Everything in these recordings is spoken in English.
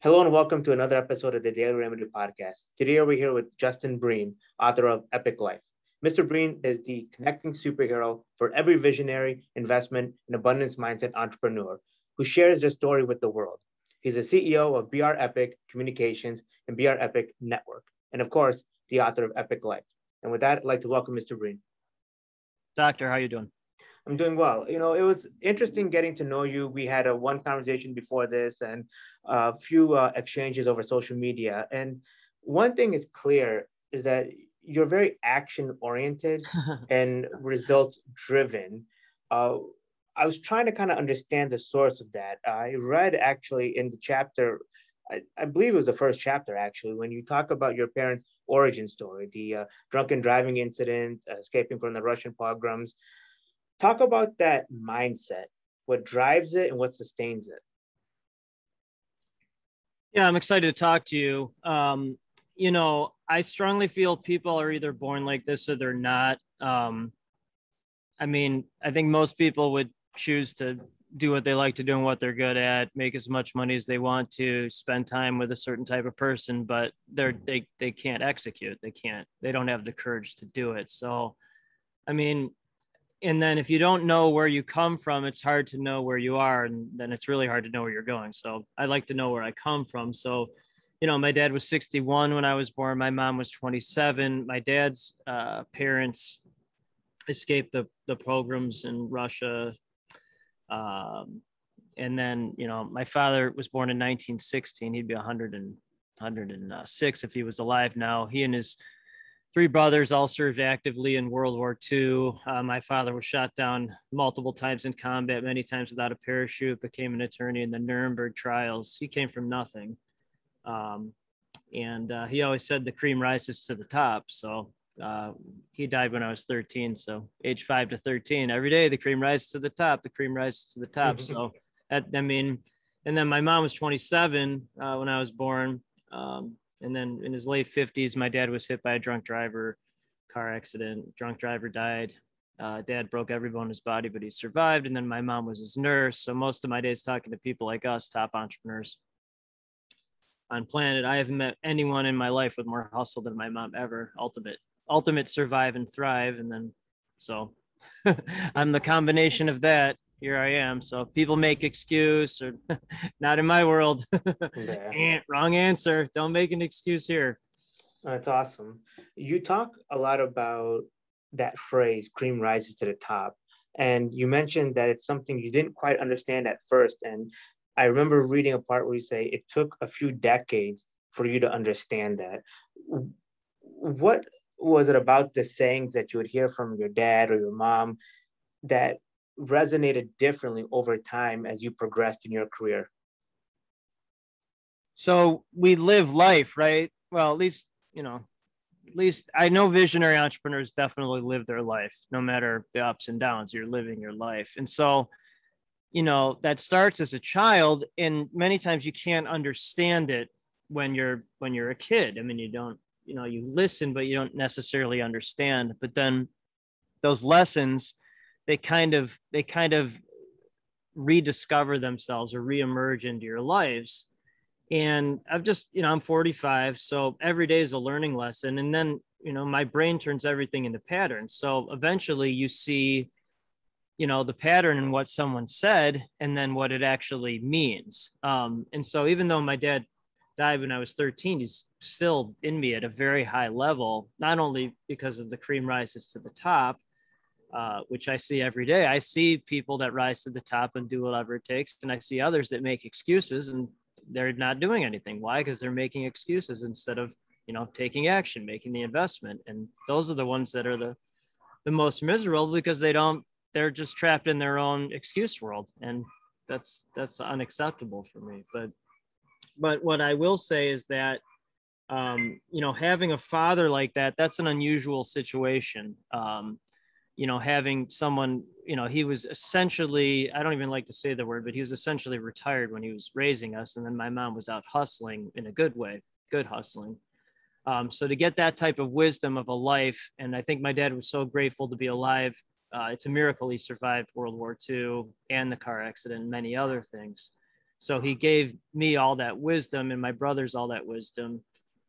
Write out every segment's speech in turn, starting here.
Hello and welcome to another episode of the Daily Remedy Podcast. Today we're here with Justin Breen, author of Epic Life. Mr. Breen is the connecting superhero for every visionary, investment, and abundance mindset entrepreneur who shares their story with the world. He's the CEO of BR Epic Communications and BR Epic Network, and of course, the author of Epic Life. And with that, I'd like to welcome Mr. Breen. Doctor, how you doing? I'm doing well. It was interesting getting to know you. We had one conversation before this and a few exchanges over social media. And one thing is clear is that you're very action oriented and results driven. Uh, I was trying to kind of understand the source of that. I read actually in the chapter, I believe it was the first chapter actually, when you talk about your parents' origin story, the drunken driving incident, escaping from the Russian pogroms. Talk about that mindset, what drives it and what sustains it. Yeah, I'm excited to talk to you. I strongly feel people are either born like this or they're not. I think most people would choose to do what they like to do and what they're good at, make as much money as they want to, spend time with a certain type of person, but they can't execute. They don't have the courage to do it. So, I mean, and then if you don't know where you come from, it's hard to know where you are, and then it's really hard to know where you're going. So I like to know where I come from. So, my dad was 61 when I was born. My mom was 27. My dad's parents escaped the pogroms in Russia. And then, my father was born in 1916. He'd be 106 if he was alive now. He and his three brothers all served actively in World War II. My father was shot down multiple times in combat, many times without a parachute, became an attorney in the Nuremberg trials. He came from nothing. And he always said the cream rises to the top. So he died when I was 13. So age 5 to 13, every day, the cream rises to the top, the cream rises to the top. So and then my mom was 27 when I was born. And then in his late 50s, my dad was hit by a drunk driver, car accident. Drunk driver died. Dad broke every bone in his body, but he survived. And then my mom was his nurse. So most of my days talking to people like us, top entrepreneurs on planet. I haven't met anyone in my life with more hustle than my mom ever. Ultimate survive and thrive. And then so I'm the combination of that. Here I am. So people make excuse or not in my world. Yeah. Wrong answer. Don't make an excuse here. That's awesome. You talk a lot about that phrase, cream rises to the top. And you mentioned that it's something you didn't quite understand at first. And I remember reading a part where you say it took a few decades for you to understand that. What was it about the sayings that you would hear from your dad or your mom that resonated differently over time as you progressed in your career? So we live life, right? Well, at least I know visionary entrepreneurs definitely live their life, no matter the ups and downs. You're living your life. And so, that starts as a child, and many times you can't understand it when you're a kid. I mean, you don't, you listen, but you don't necessarily understand. But then those lessons, they kind of rediscover themselves or reemerge into your lives. And I'm 45, so every day is a learning lesson. And then, my brain turns everything into patterns. So eventually you see, the pattern in what someone said and then what it actually means. And so even though my dad died when I was 13, he's still in me at a very high level, not only because of the cream rises to the top, which I see every day. I see people that rise to the top and do whatever it takes. And I see others that make excuses and they're not doing anything. Why? Because they're making excuses instead of, taking action, making the investment. And those are the ones that are the most miserable because they're just trapped in their own excuse world. And that's unacceptable for me. But what I will say is that, having a father like that, that's an unusual situation. Having someone, he was essentially, I don't even like to say the word, but he was essentially retired when he was raising us. And then my mom was out hustling in a good way, good hustling. So to get that type of wisdom of a life, and I think my dad was so grateful to be alive. It's a miracle he survived World War II and the car accident and many other things. So he gave me all that wisdom and my brothers all that wisdom.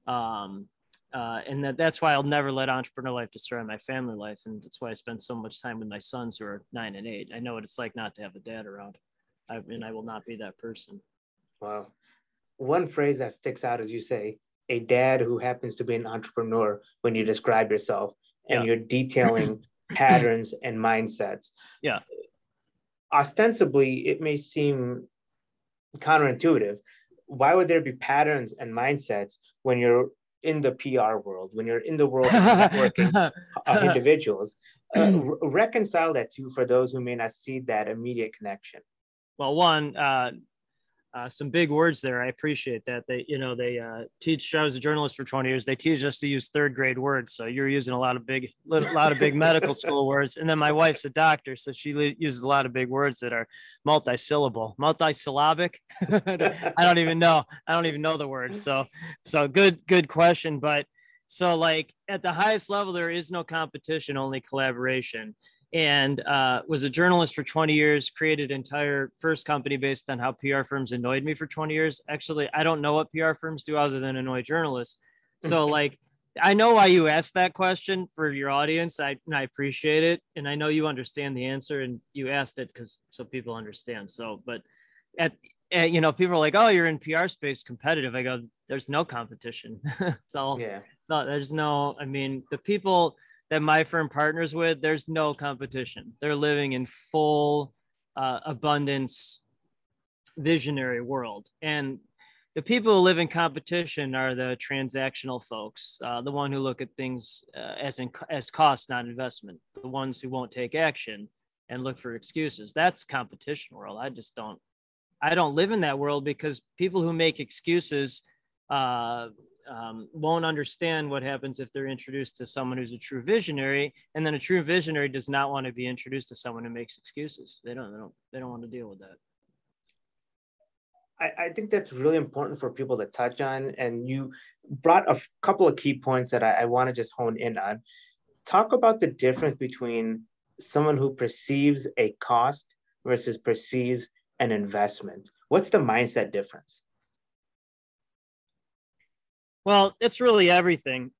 And that's why I'll never let entrepreneur life destroy my family life. And that's why I spend so much time with my sons who are 9 and 8. I know what it's like not to have a dad around. And I will not be that person. Wow. One phrase that sticks out is you say, a dad who happens to be an entrepreneur when you describe yourself and Yeah. you're detailing patterns and mindsets. Yeah. Ostensibly, it may seem counterintuitive. Why would there be patterns and mindsets when you're in the PR world, when you're in the world of networking individuals? Reconcile that too for those who may not see that immediate connection. Well, one, some big words there. I appreciate that. They teach. I was a journalist for 20 years. They teach us to use third grade words. So you're using a lot of big medical school words. And then my wife's a doctor, so she uses a lot of big words that are multisyllabic. I don't even know the word. So good question. But so like at the highest level, there is no competition, only collaboration. And was a journalist for 20 years, created an entire first company based on how PR firms annoyed me for 20 years. Actually, I don't know what PR firms do other than annoy journalists. So like, I know why you asked that question for your audience. I appreciate it. And I know you understand the answer and you asked it so people understand. So, but people are like, oh, you're in PR space competitive. I go, there's no competition. There's no, I mean, the people that my firm partners with, there's no competition. They're living in full abundance, visionary world. And the people who live in competition are the transactional folks, the one who look at things as cost, not investment, the ones who won't take action and look for excuses. That's competition world. I don't live in that world because people who make excuses won't understand what happens if they're introduced to someone who's a true visionary, and then a true visionary does not want to be introduced to someone who makes excuses. They don't want to deal with that. I think that's really important for people to touch on, and you brought a couple of key points that I want to just hone in on. Talk about the difference between someone who perceives a cost versus perceives an investment. What's the mindset difference? Well, it's really everything.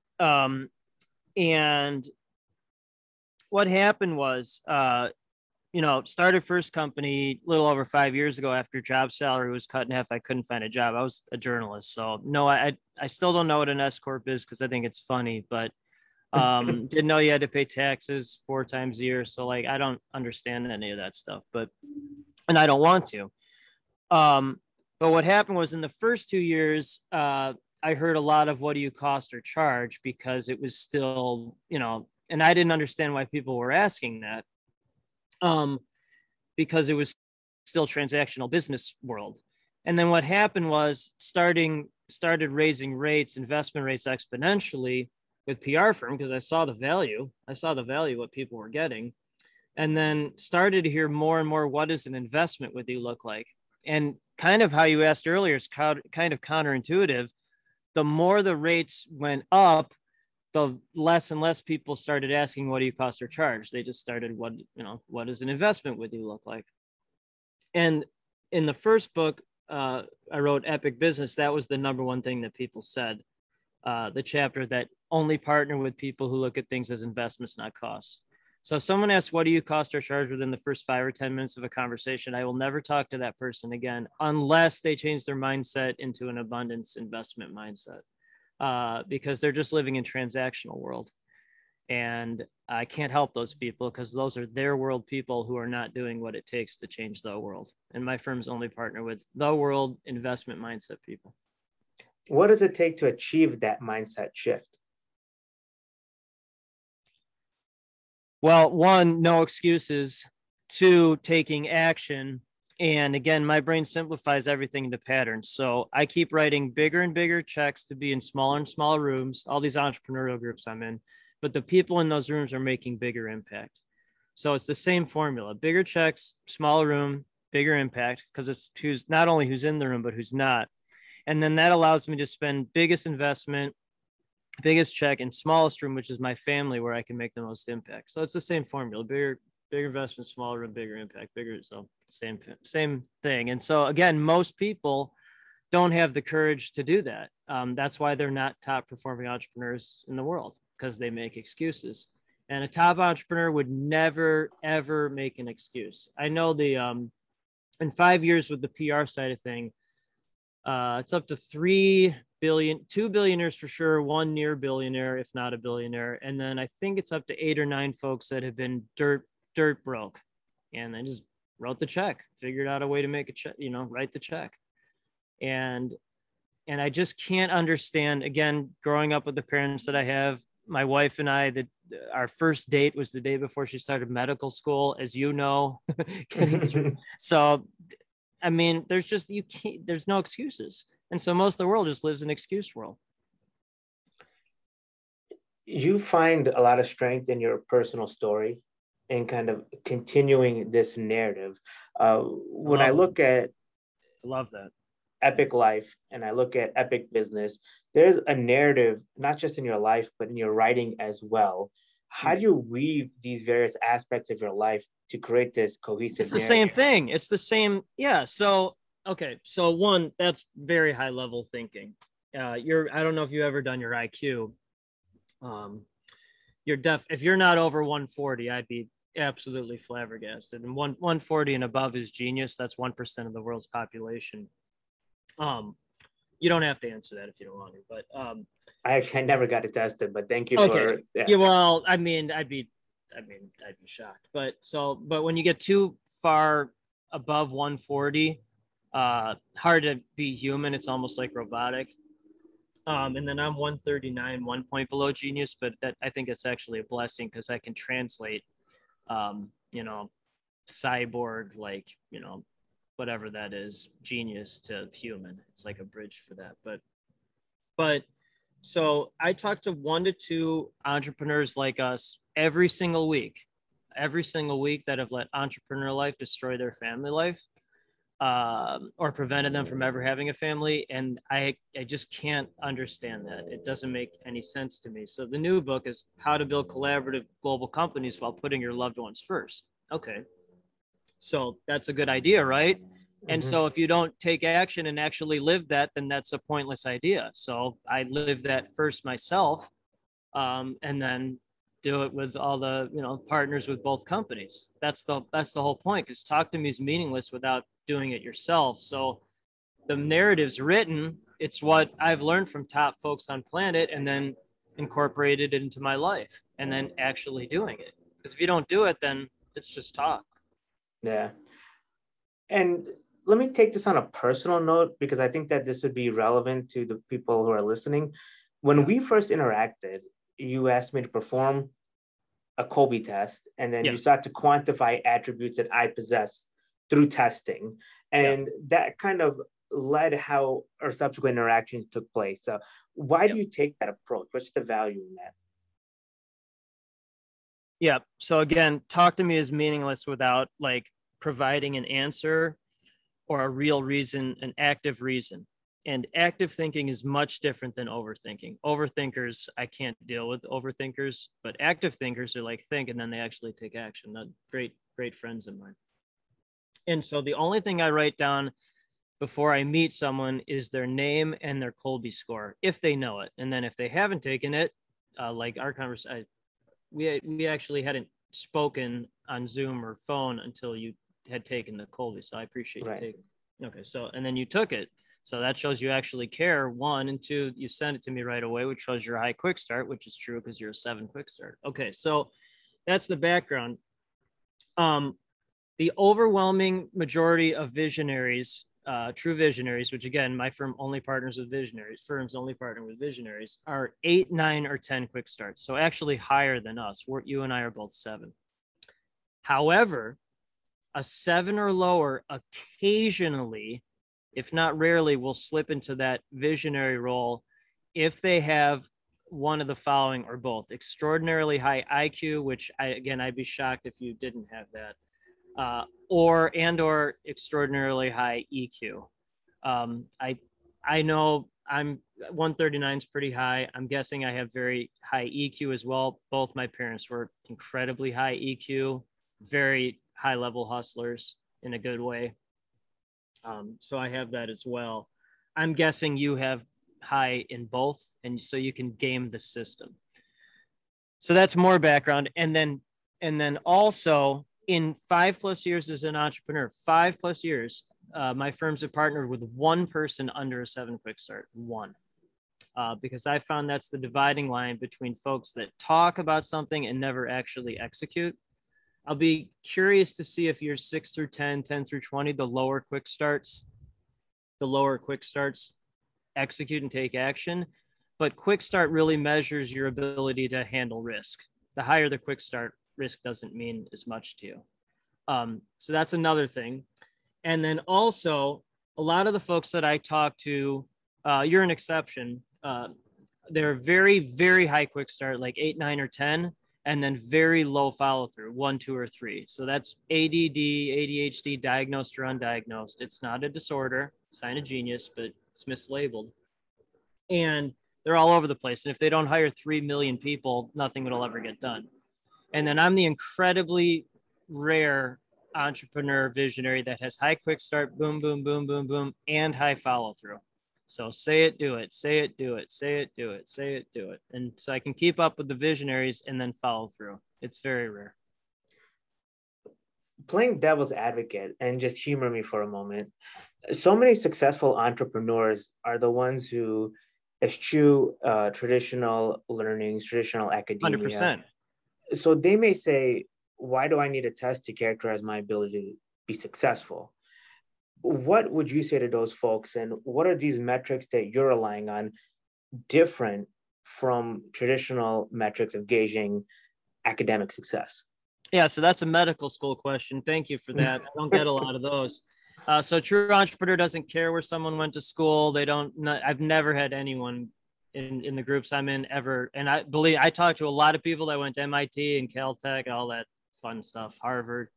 And what happened was, started first company a little over 5 years ago after job salary was cut in half. I couldn't find a job. I was a journalist. So no, I still don't know what an S Corp is because I think it's funny, but didn't know you had to pay taxes 4 times a year. So like, I don't understand any of that stuff, and I don't want to. But what happened was in the first 2 years, I heard a lot of what do you cost or charge because it was still, and I didn't understand why people were asking that. Because it was still transactional business world. And then what happened was started raising investment rates exponentially with PR firm because I saw the value what people were getting. And then started to hear more and more, what does an investment with you look like? And kind of how you asked earlier is kind of counterintuitive. The more the rates went up, the less and less people started asking, what do you cost or charge? They just started, what does an investment with you look like? And in the first book, I wrote Epic Business. That was the number one thing that people said. The chapter that only partner with people who look at things as investments, not costs. So if someone asks, what do you cost or charge within the first 5 or 10 minutes of a conversation, I will never talk to that person again, unless they change their mindset into an abundance investment mindset, because they're just living in transactional world. And I can't help those people because those are their world people who are not doing what it takes to change the world. And my firms only partner with the world investment mindset people. What does it take to achieve that mindset shift? Well, 1, no excuses. 2, taking action. And again, my brain simplifies everything into patterns. So I keep writing bigger and bigger checks to be in smaller and smaller rooms, all these entrepreneurial groups I'm in, but the people in those rooms are making bigger impact. So it's the same formula, bigger checks, smaller room, bigger impact, because it's who's not only who's in the room, but who's not. And then that allows me to spend biggest investment, biggest check, and smallest room, which is my family, where I can make the most impact. So it's the same formula, bigger investment, smaller and bigger impact, bigger. So same thing. And so again, most people don't have the courage to do that. That's why they're not top performing entrepreneurs in the world, because they make excuses. And a top entrepreneur would never, ever make an excuse. I know in 5 years with the PR side of thing, it's up to 3 billion, 2 billionaires for sure, one near billionaire, if not a billionaire. And then I think it's up to 8 or 9 folks that have been dirt broke. And they just wrote the check, figured out a way to make a check, write the check. And I just can't understand, again, growing up with the parents that I have, my wife and I, our first date was the day before she started medical school, as you know. So, I mean, there's no excuses. And so most of the world just lives in excuse world. You find a lot of strength in your personal story and kind of continuing this narrative. When I look at love that Epic Life and I look at Epic Business, there's a narrative, not just in your life, but in your writing as well. How do you weave these various aspects of your life to create this cohesive It's the narrative? same thing. It's the same. Yeah. So, okay. So one, that's very high level thinking. I don't know if you've ever done your IQ. If you're not over 140, I'd be absolutely flabbergasted. And 140 and above is genius. That's 1% of the world's population. You don't have to answer that if you don't want to, but I never got it tested, but thank you okay. for Well, I'd be shocked. But when you get too far above 140, hard to be human. It's almost like robotic. And then I'm 139, 1 point below genius, but that I think it's actually a blessing because I can translate, cyborg, whatever that is, genius to human. It's like a bridge for that. But so I talk to 1 to 2 entrepreneurs like us every single week that have let entrepreneur life destroy their family life, or prevented them from ever having a family. And I just can't understand that. It doesn't make any sense to me. So the new book is How to Build Collaborative Global Companies While Putting Your Loved Ones First. Okay. So that's a good idea, right? And so if you don't take action and actually live that, then that's a pointless idea. So I live that first myself, and then do it with all the partners with both companies. That's the whole point, because talk to me is meaningless without doing it yourself. So the narrative's written. It's what I've learned from top folks on planet, and then incorporated it into my life, and then actually doing it. Because if you don't do it, then it's just talk. Yeah. And let me take this on a personal note, because I think that this would be relevant to the people who are listening. When we first interacted, you asked me to perform a Kolbe test, and then you start to quantify attributes that I possess through testing. And that kind of led how our subsequent interactions took place. So why do you take that approach? What's the value in that? Yeah. So again, talk to me is meaningless without providing an answer or a real reason, an active reason. And active thinking is much different than overthinking. Overthinkers, I can't deal with overthinkers, but active thinkers are think and then they actually take action. Great friends of mine. And so the only thing I write down before I meet someone is their name and their Kolbe score, if they know it. And then if they haven't taken it, like our conversation, we actually hadn't spoken on Zoom or phone until you had taken the Kolbe. So I appreciate you taking it. Okay. So, and then you took it. So that shows you actually care, 1, and 2, you sent it to me right away, which shows you're a high quick start, which is true because you're a 7 quick start. Okay. So that's the background. The overwhelming majority of visionaries, true visionaries, which again, my firm only partners with visionaries, firms only partner with visionaries, are 8, 9, or 10 quick starts. So actually higher than us. You and I are both 7. However, a 7 or lower occasionally, if not rarely, will slip into that visionary role if they have one of the following or both: extraordinarily high IQ, which I'd be shocked if you didn't have that, or extraordinarily high EQ. I know I'm 139 is pretty high. I'm guessing I have very high EQ as well. Both my parents were incredibly high EQ. very high level hustlers in a good way. So I have that as well. I'm guessing you have high in both, and so you can game the system. So that's more background. And then also in 5+ years as an entrepreneur, 5+ years, my firms have partnered with one person under a 7 quick start, one. Because I found that's the dividing line between folks that talk about something and never actually execute. I'll be curious to see if you're 6 through 10, 10 through 20, the lower quick starts execute and take action. But quick start really measures your ability to handle risk. The higher the quick start, risk doesn't mean as much to you. So that's another thing. And then also, a lot of the folks that I talk to, you're an exception. They're very, very high quick start, like 8, 9, or 10, and then very low follow through, 1, 2, or 3. So that's ADD, ADHD, diagnosed or undiagnosed. It's not a disorder, sign of genius, but it's mislabeled. And they're all over the place. And if they don't hire 3 million people, nothing will ever get done. And then I'm the incredibly rare entrepreneur visionary that has high quick start, boom, boom, boom, boom, boom, and high follow through. So say it, do it, say it, do it, say it, do it, say it, do it. And so I can keep up with the visionaries and then follow through. It's very rare. Playing devil's advocate and just humor me for a moment. So many successful entrepreneurs are the ones who eschew traditional learnings, traditional academia. 100%. So they may say, why do I need a test to characterize my ability to be successful? What would you say to those folks? And what are these metrics that you're relying on different from traditional metrics of gauging academic success? Yeah, so that's a medical school question. Thank you for that. I don't get a lot of those. So true entrepreneur doesn't care where someone went to school. I've never had anyone in the groups I'm in ever. And I talked to a lot of people that went to MIT and Caltech, all that fun stuff, Harvard.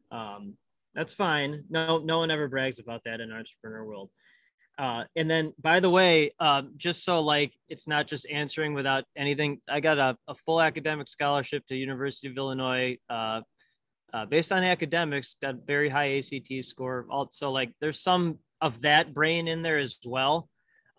That's fine. No one ever brags about that in entrepreneur world. And then, by the way, just so like it's not just answering without anything, I got a full academic scholarship to University of Illinois based on academics, got very high ACT score. Also, like there's some of that brain in there as well.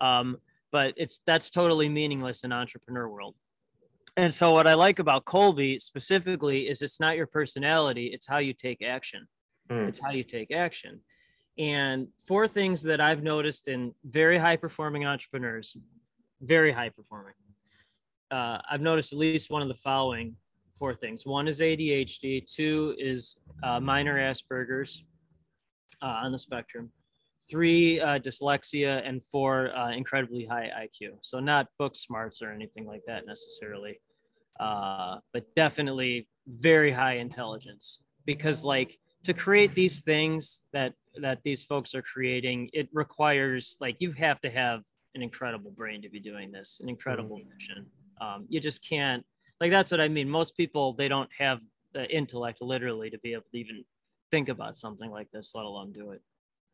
But that's totally meaningless in entrepreneur world. And so what I like about Kolbe specifically is it's not your personality, it's how you take action. It's how you take action. And 4 things that I've noticed in very high performing entrepreneurs, very high performing. I've noticed at least one of the following 4 things. 1 is ADHD. 2 is minor Asperger's on the spectrum. 3, dyslexia, and 4, incredibly high IQ. So not book smarts or anything like that necessarily, but definitely very high intelligence. Because like to create these things that these folks are creating, it requires like you have to have an incredible brain to be doing this, an incredible vision. You just can't, like that's what I mean. Most people, they don't have the intellect literally to be able to even think about something like this, let alone do it.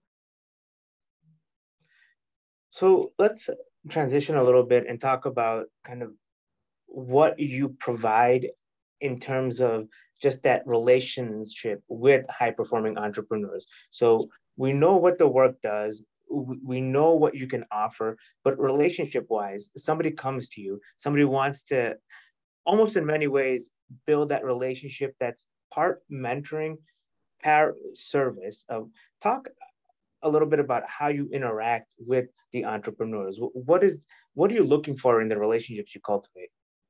So let's transition a little bit and talk about kind of what you provide in terms of just that relationship with high performing entrepreneurs. So we know what the work does, we know what you can offer, but relationship wise, somebody comes to you, somebody wants to almost in many ways build that relationship that's part mentoring, part service. Talk a little bit about how you interact with the entrepreneurs. What are you looking for in the relationships you cultivate?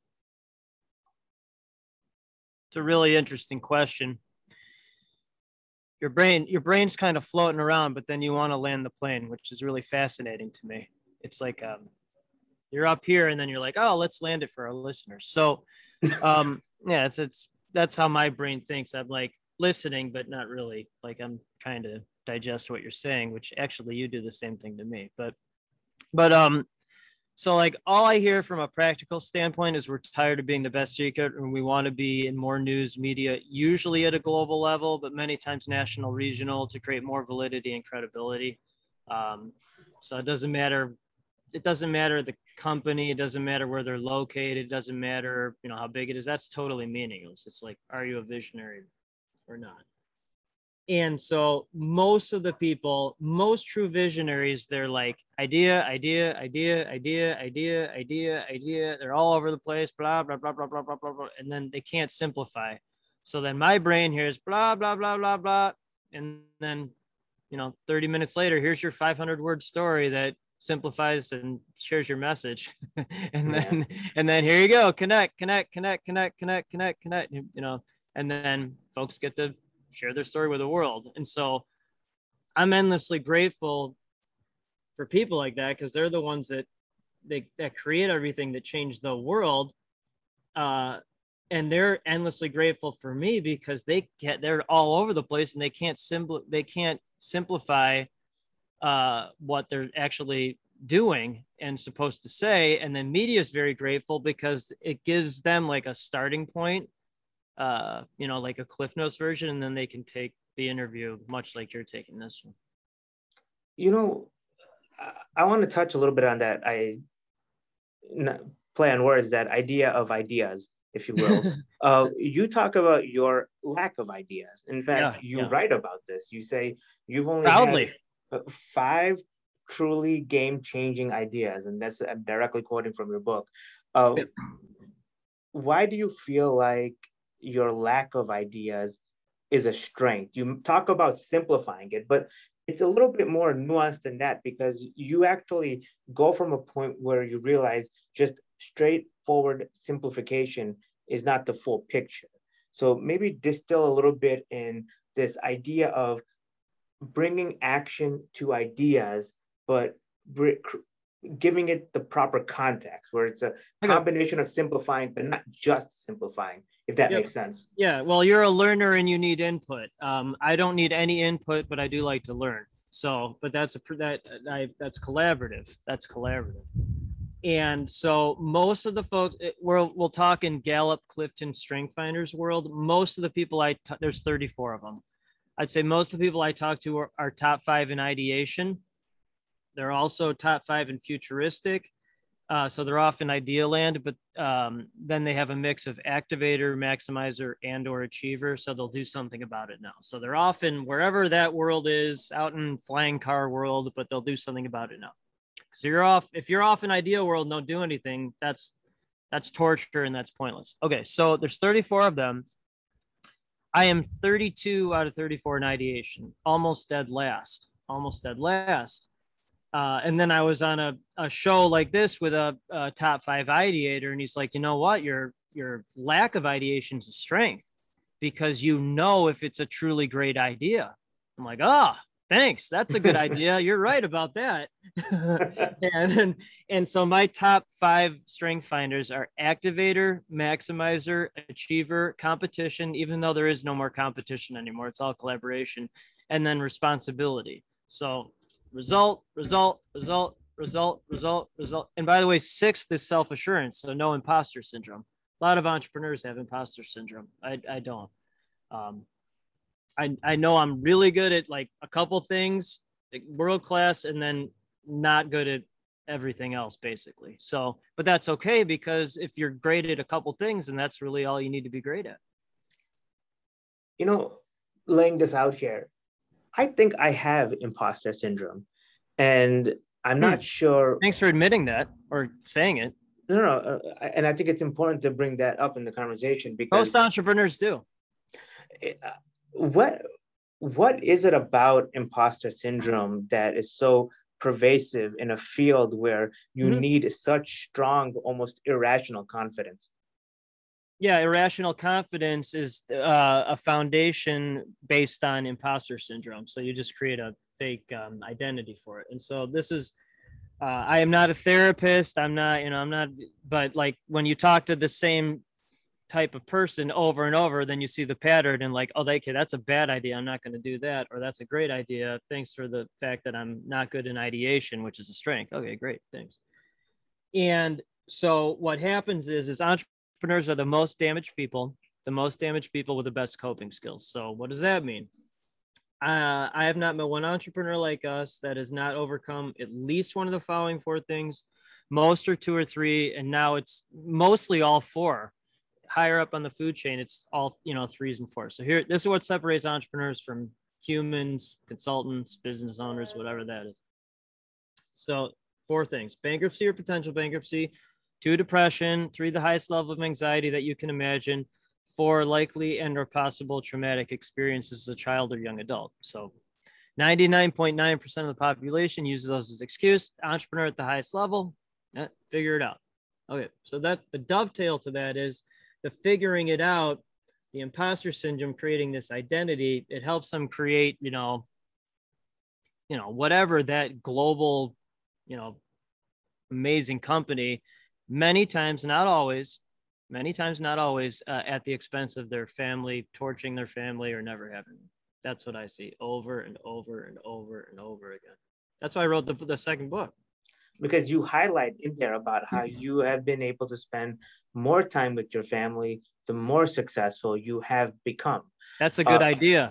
It's a really interesting question. Your brain's kind of floating around, but then you want to land the plane, which is really fascinating to me. It's like you're up here and then you're like, oh, let's land it for our listeners. So yeah, that's how my brain thinks. I'm like listening, but not really. Like I'm trying to digest what you're saying, which actually you do the same thing to me. But so like all I hear from a practical standpoint is we're tired of being the best secret and we want to be in more news media, usually at a global level, but many times national, regional, to create more validity and credibility. So it doesn't matter the company, it doesn't matter where they're located, it doesn't matter, how big it is. That's totally meaningless. It's like, are you a visionary? or not. And so most of the people, most true visionaries, they're like idea, idea, idea, idea, idea, idea, idea. They're all over the place, blah, blah, blah, blah, blah, blah, blah, blah. And then they can't simplify. So then my brain hears blah, blah, blah, blah, blah. And then, 30 minutes later, here's your 500-word story that simplifies and shares your message. and then here you go, connect, and then folks get to share their story with the world. And so I'm endlessly grateful for people like that, because they're the ones that create everything that change the world. And they're endlessly grateful for me because they're all over the place and they can't simplify what they're actually doing and supposed to say. And then media is very grateful because it gives them like a starting point, like a Cliff Notes version, and then they can take the interview much like you're taking this one. I want to touch a little bit on that. Play on words, that idea of ideas, if you will. You talk about your lack of ideas. In fact, you write about this. You say you've only proudly had 5 truly game-changing ideas, and that's I'm directly quoting from your book. Why do you feel like your lack of ideas is a strength? You talk about simplifying it, but it's a little bit more nuanced than that, because you actually go from a point where you realize just straightforward simplification is not the full picture. So maybe distill a little bit in this idea of bringing action to ideas, but giving it the proper context, where it's a combination of simplifying, but not just simplifying, if that makes sense. Yeah, well, you're a learner and you need input. I don't need any input, but I do like to learn. So, but that's collaborative. That's collaborative. And so most of the folks, we'll talk in Gallup, Clifton, Strength Finders world. Most of the people there's 34 of them. I'd say most of the people I talk to are top 5 in ideation. They're also top 5 in futuristic. So they're off in idea land, but then they have a mix of activator, maximizer, and or achiever. So they'll do something about it now. So they're often wherever that world is, out in flying car world, but they'll do something about it now. So if you're off in idea world and don't do anything, that's torture and that's pointless. Okay, so there's 34 of them. I am 32 out of 34 in ideation, almost dead last. And then I was on a show like this with a top 5 ideator, and he's like, you know what? Your lack of ideation is a strength, because if it's a truly great idea. I'm like, thanks. That's a good idea. You're right about that. and so my top 5 strength finders are activator, maximizer, achiever, competition, even though there is no more competition anymore. It's all collaboration. And then responsibility. So result. And by the way, 6th is self-assurance. So no imposter syndrome. A lot of entrepreneurs have imposter syndrome. I don't. I know I'm really good at like a couple things, like world class, and then not good at everything else, basically. So, but that's okay, because if you're great at a couple things, and that's really all you need to be great at. Laying this out here, I think I have imposter syndrome, and I'm not sure. Thanks for admitting that or saying it. No. And I think it's important to bring that up in the conversation, because most entrepreneurs do. What is it about imposter syndrome that is so pervasive in a field where you need such strong, almost irrational confidence? Yeah, irrational confidence is a foundation based on imposter syndrome. So you just create a fake identity for it. And so this is, I am not a therapist. I'm not, but like when you talk to the same type of person over and over, then you see the pattern and like, okay, that's a bad idea. I'm not going to do that. Or that's a great idea. Thanks for the fact that I'm not good in ideation, which is a strength. Okay, great. Thanks. And so what happens is entrepreneurs are the most damaged people with the best coping skills. So what does that mean? I have not met one entrepreneur like us that has not overcome at least one of the following 4 things. Most are 2 or 3, and now it's mostly all 4. higher up on the food chain, it's all, threes and fours. So here, this is what separates entrepreneurs from humans, consultants, business owners, whatever that is. So 4 things: bankruptcy or potential bankruptcy, 2, depression, 3, the highest level of anxiety that you can imagine, 4, likely and or possible traumatic experiences as a child or young adult. So 99.9% of the population uses those as excuse. Entrepreneur at the highest level, figure it out. Okay, so that the dovetail to that is the figuring it out, the imposter syndrome, creating this identity. It helps them create, whatever that global, amazing company, many times, not always, at the expense of their family, torching their family, or never having. That's what I see over and over and over and over again. That's why I wrote the second book. Because you highlight in there about how you have been able to spend more time with your family, the more successful you have become. That's a good idea.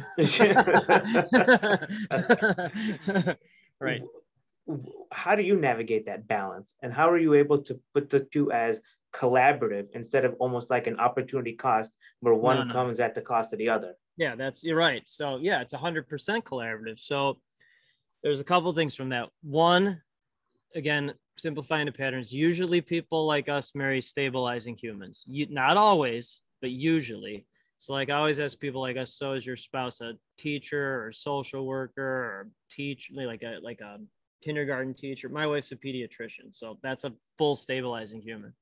Right. How do you navigate that balance? And how are you able to put the two as collaborative instead of almost like an opportunity cost where one comes at the cost of the other? Yeah, you're right. So yeah, it's 100% collaborative. So there's a couple of things from that. One, again, simplifying the patterns. Usually people like us marry stabilizing humans. Not always, but usually. So like I always ask people like us, so is your spouse a teacher or social worker or like a kindergarten teacher? My wife's a pediatrician, so that's a full stabilizing human.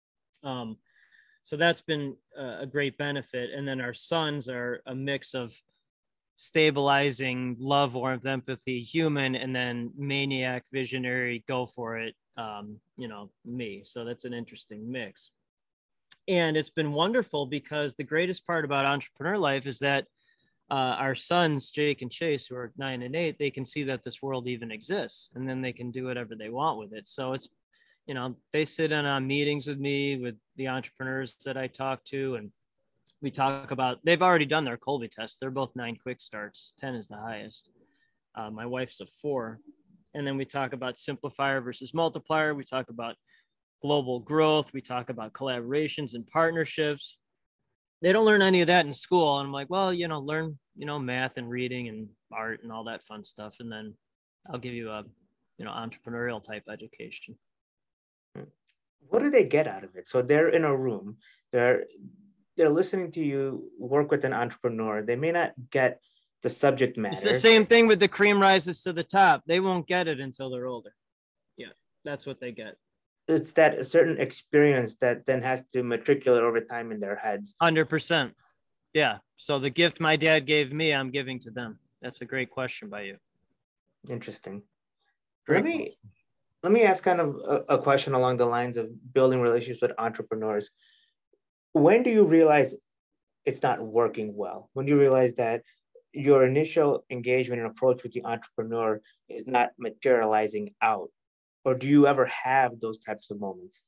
So that's been a great benefit. And then our sons are a mix of stabilizing, love, warmth, empathy, human, and then maniac, visionary, go for it, me. So that's an interesting mix. And it's been wonderful because the greatest part about entrepreneur life is that our sons, Jake and Chase, who are 9 and 8, they can see that this world even exists, and then they can do whatever they want with it. So it's, they sit in on meetings with me, with the entrepreneurs that I talk to, and we talk about, they've already done their Kolbe test. They're both 9 quick starts. 10 is the highest. My wife's a 4. And then we talk about simplifier versus multiplier. We talk about global growth. We talk about collaborations and partnerships. They don't learn any of that in school. And I'm like, well, learn, math and reading and art and all that fun stuff. And then I'll give you a, entrepreneurial type education. What do they get out of it? So they're in a room, they're listening to you work with an entrepreneur. They may not get the subject matter. It's the same thing with the cream rises to the top. They won't get it until they're older. Yeah, that's what they get. It's that a certain experience that then has to matriculate over time in their heads. 100%. Yeah. So the gift my dad gave me, I'm giving to them. That's a great question by you. Interesting. Let me ask kind of a question along the lines of building relationships with entrepreneurs. When do you realize it's not working well? When do you realize that your initial engagement and approach with the entrepreneur is not materializing out? Or do you ever have those types of moments?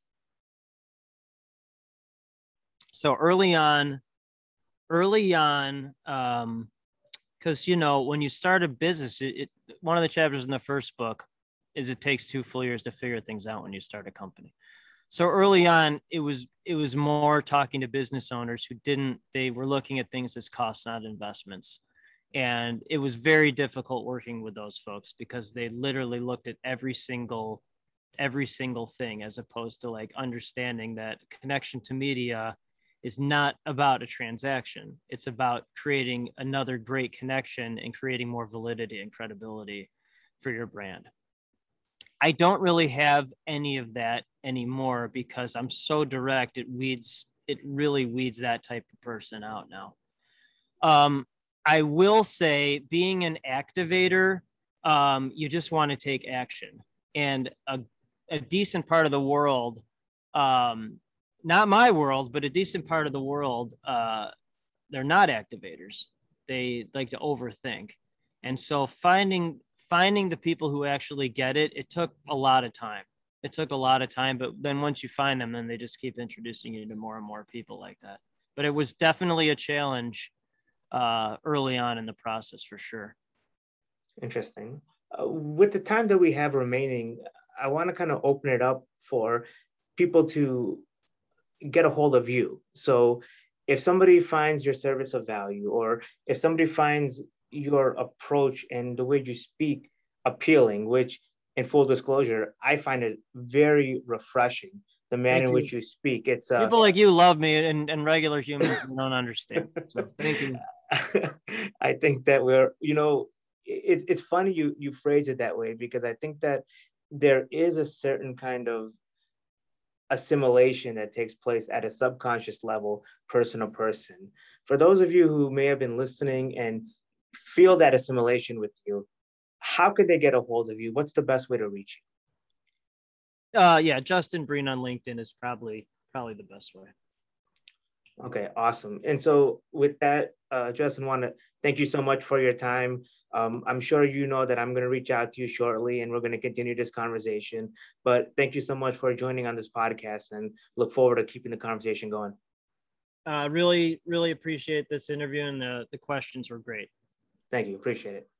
So early on, because, when you start a business, one of the chapters in the first book is it takes 2 full years to figure things out when you start a company. So early on, it was more talking to business owners they were looking at things as costs, not investments. And it was very difficult working with those folks because they literally looked at every single thing, as opposed to like understanding that connection to media is not about a transaction. It's about creating another great connection and creating more validity and credibility for your brand. I don't really have any of that anymore because I'm so direct. It really weeds that type of person out now. I will say, being an activator, you just want to take action. And a decent part of the world, not my world, but a decent part of the world, they're not activators. They like to overthink. And so finding the people who actually get it, it took a lot of time. But then once you find them, then they just keep introducing you to more and more people like that. But it was definitely a challenge early on in the process, for sure. Interesting. With the time that we have remaining, I want to kind of open it up for people to get a hold of you. So if somebody finds your service of value, or if somebody finds your approach and the way you speak appealing, which in full disclosure, I find it very refreshing, the manner Thank in you. which you speak. It's People like you love me, and regular humans don't understand. So thank you. I think that we're, it's funny you phrase it that way, because I think that there is a certain kind of assimilation that takes place at a subconscious level, person to person. For those of you who may have been listening and feel that assimilation with you, how could they get a hold of you? What's the best way to reach Yeah, Justin Breen on LinkedIn is probably the best way. you? Okay, awesome. And so with that, Justin, want to thank you so much for your time. I'm sure you know that I'm going to reach out to you shortly, and we're going to continue this conversation. But thank you so much for joining on this podcast, and look forward to keeping the conversation going. Really appreciate this interview, and the questions were great. Thank you. Appreciate it.